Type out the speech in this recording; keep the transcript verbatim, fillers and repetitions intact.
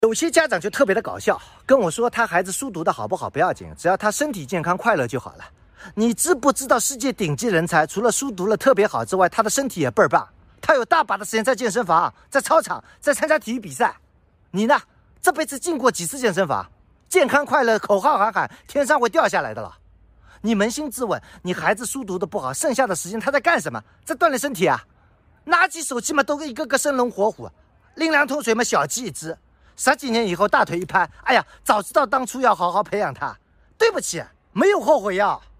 有些家长就特别的搞笑，跟我说他孩子书读的好不好不要紧，只要他身体健康快乐就好了。你知不知道世界顶级人才除了书读了特别好之外，他的身体也倍儿棒，他有大把的时间在健身房、在操场、在参加体育比赛。你呢？这辈子进过几次健身房？健康快乐口号喊喊，天上会掉下来的了。你扪心自问，你孩子书读的不好，剩下的时间他在干什么？在锻炼身体啊。拿起手机嘛，都一个个生龙活虎，拎两桶水嘛，小鸡一只。十几年以后大腿一拍，哎呀，早知道当初要好好培养他。对不起，没有后悔药。